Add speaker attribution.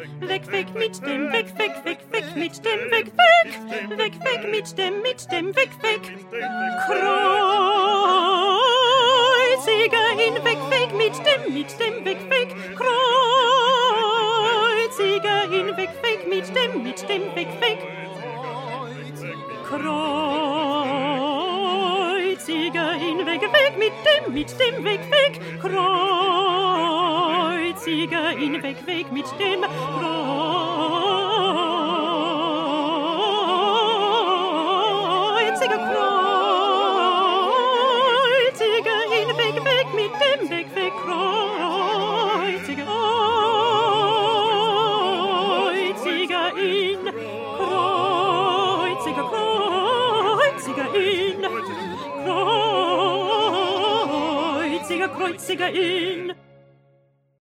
Speaker 1: Weg, weg mit dem, weg, weg, weg, weg mit dem, weg, weg, weg, weg mit dem, weg, weg. Kreuziger hin, weg, weg mit dem, weg, weg. Kreuziger hin, weg, weg mit dem, weg, weg. Kreuziger hin, weg, weg mit dem, weg, weg. Kreuziger hin, weg, weg mit dem, Kreuziger, Kreuziger hin, weg, weg mit dem, weg, weg. Kreuziger, Kreuziger hin, Kreuziger, Kreuziger hin, Kreuziger, Kreuziger in,